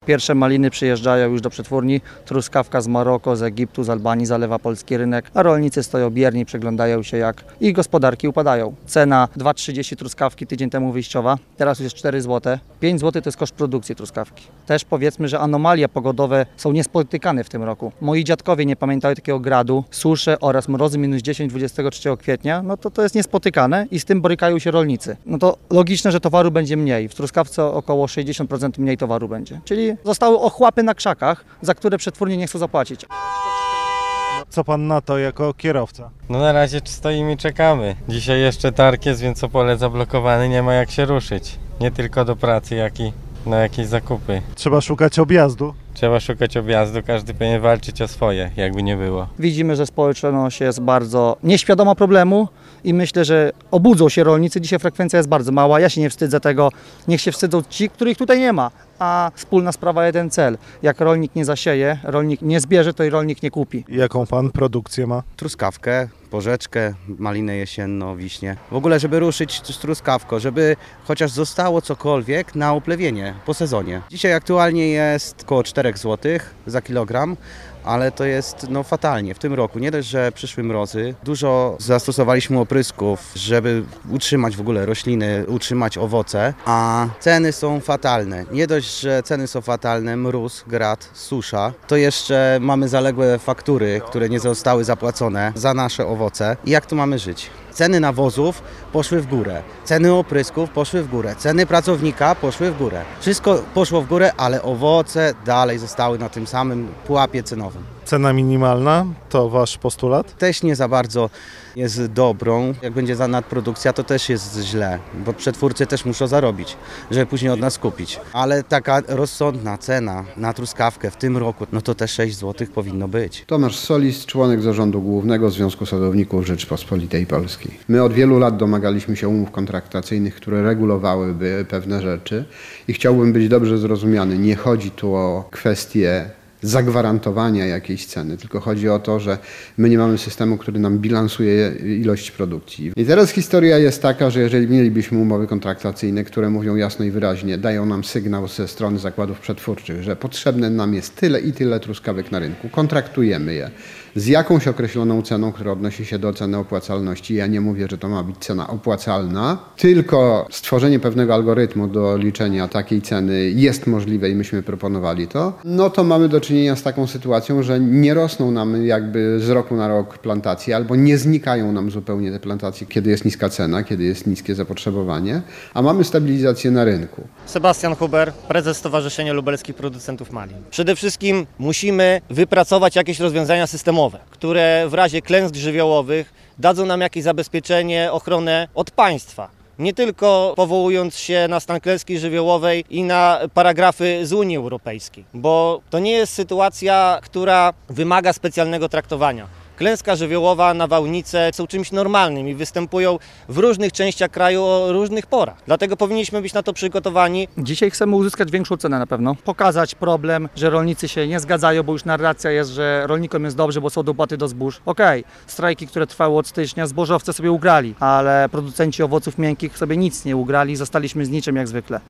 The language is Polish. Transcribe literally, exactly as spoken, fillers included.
Pierwsze maliny przyjeżdżają już do przetwórni, truskawka z Maroko, z Egiptu, z Albanii zalewa polski rynek, a rolnicy stoją bierni, przyglądają się jak ich gospodarki upadają. Cena dwa trzydzieści truskawki tydzień temu wyjściowa, teraz już jest cztery złote. pięć złotych to jest koszt produkcji truskawki. Też powiedzmy, że anomalie pogodowe są niespotykane w tym roku. Moi dziadkowie nie pamiętają takiego gradu, susze oraz mrozy minus dziesięć dwudziestego trzeciego kwietnia, no to to jest niespotykane i z tym borykają się rolnicy. No to logiczne, że towaru będzie mniej, w truskawce około sześćdziesiąt procent mniej towaru będzie, czyli zostały ochłapy na krzakach, za które przetwórnie nie chcą zapłacić. Co pan na to jako kierowca? No na razie stoimy i czekamy. Dzisiaj jeszcze targ jest, więc Opole zablokowany, nie ma jak się ruszyć. Nie tylko do pracy, jak i na jakieś zakupy. Trzeba szukać objazdu. Trzeba szukać objazdu, każdy powinien walczyć o swoje, jakby nie było. Widzimy, że społeczność jest bardzo nieświadoma problemu i myślę, że obudzą się rolnicy. Dzisiaj frekwencja jest bardzo mała, ja się nie wstydzę tego. Niech się wstydzą ci, których tutaj nie ma. A wspólna sprawa, jeden cel. Jak rolnik nie zasieje, rolnik nie zbierze, to i rolnik nie kupi. Jaką pan produkcję ma? Truskawkę, porzeczkę, malinę jesienną, wiśnie. W ogóle, żeby ruszyć z truskawką, żeby chociaż zostało cokolwiek na uplewienie po sezonie. Dzisiaj aktualnie jest około cztery złote za kilogram, ale to jest no fatalnie w tym roku. Nie dość, że przyszły mrozy, dużo zastosowaliśmy oprysków, żeby utrzymać w ogóle rośliny, utrzymać owoce, a ceny są fatalne. Nie dość, że ceny są fatalne, mróz, grad, susza, to jeszcze mamy zaległe faktury, które nie zostały zapłacone za nasze owoce. I jak tu mamy żyć? Ceny nawozów poszły w górę, ceny oprysków poszły w górę, ceny pracownika poszły w górę. Wszystko poszło w górę, ale owoce dalej zostały na tym samym pułapie cenowym. Cena minimalna to wasz postulat? Też nie za bardzo jest dobrą. Jak będzie za nadprodukcja, to też jest źle, bo przetwórcy też muszą zarobić, żeby później od nas kupić. Ale taka rozsądna cena na truskawkę w tym roku, no to też sześć złotych powinno być. Tomasz Solis, członek Zarządu Głównego Związku Sadowników Rzeczypospolitej Polskiej. My od wielu lat domagaliśmy się umów kontraktacyjnych, które regulowałyby pewne rzeczy i chciałbym być dobrze zrozumiany. Nie chodzi tu o kwestię zagwarantowania jakiejś ceny, tylko chodzi o to, że my nie mamy systemu, który nam bilansuje ilość produkcji. I teraz historia jest taka, że jeżeli mielibyśmy umowy kontraktacyjne, które mówią jasno i wyraźnie, dają nam sygnał ze strony zakładów przetwórczych, że potrzebne nam jest tyle i tyle truskawek na rynku, kontraktujemy je z jakąś określoną ceną, która odnosi się do ceny opłacalności. Ja nie mówię, że to ma być cena opłacalna, tylko stworzenie pewnego algorytmu do liczenia takiej ceny jest możliwe i myśmy proponowali to, no to mamy do czynienia z taką sytuacją, że nie rosną nam jakby z roku na rok plantacje, albo nie znikają nam zupełnie te plantacje, kiedy jest niska cena, kiedy jest niskie zapotrzebowanie, a mamy stabilizację na rynku. Sebastian Huber, prezes Stowarzyszenia Lubelskich Producentów Malin. Przede wszystkim musimy wypracować jakieś rozwiązania systemowe, które w razie klęsk żywiołowych dadzą nam jakieś zabezpieczenie, ochronę od państwa. Nie tylko powołując się na stan klęski żywiołowej i na paragrafy z Unii Europejskiej, bo to nie jest sytuacja, która wymaga specjalnego traktowania. Klęska żywiołowa, nawałnice są czymś normalnym i występują w różnych częściach kraju o różnych porach. Dlatego powinniśmy być na to przygotowani. Dzisiaj chcemy uzyskać większą cenę na pewno, pokazać problem, że rolnicy się nie zgadzają, bo już narracja jest, że rolnikom jest dobrze, bo są dopłaty do zbóż. Okej, okay. Strajki, które trwały od stycznia, zbożowcy sobie ugrali, ale producenci owoców miękkich sobie nic nie ugrali, zostaliśmy z niczym jak zwykle.